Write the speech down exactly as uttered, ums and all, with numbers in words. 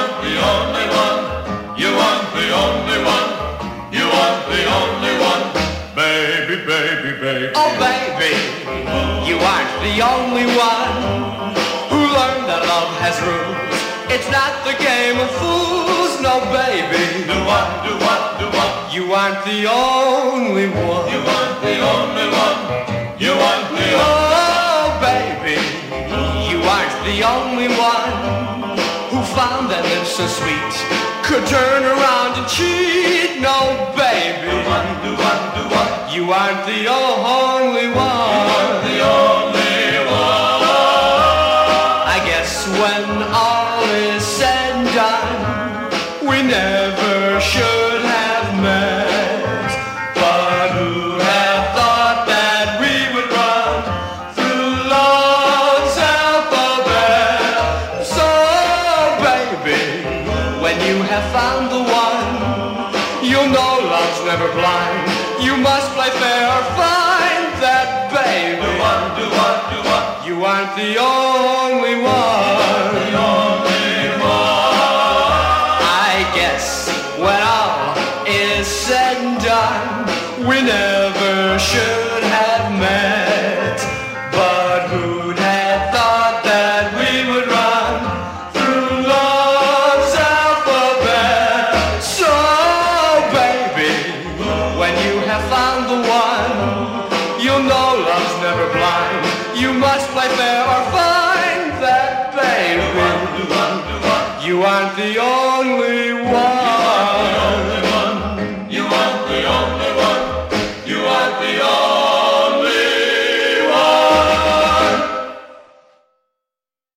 aren't the only one. You aren't the only one. You aren't the only one. Baby, baby, baby. Oh, baby, you aren't the only one who learned that love has rules. It's not the game of fools, no, baby. Do what, do what, do what? You aren't the only one. You aren't the only one. You aren't the only one. Oh, baby, you aren't the only one who found that lips so sweet could turn around and cheat. No, baby. Do what, do what, do what? You aren't the only one. You aren't the only one. I guess when all is said and done, we never should have met. But who had thought that we would run through love's alphabet? So, baby, when you have found the one, you'll know love's never blind. You must play fair or find that, baby. Do what, do what, do what? You aren't the only one. The only one. I guess when all is said and done, we never should have met. But who'd have thought that we would run through love's alphabet? So, baby, when you have found the one, you'll know love's never blind. You must play fair or find that, baby. Do what, do what, do what? You aren't the only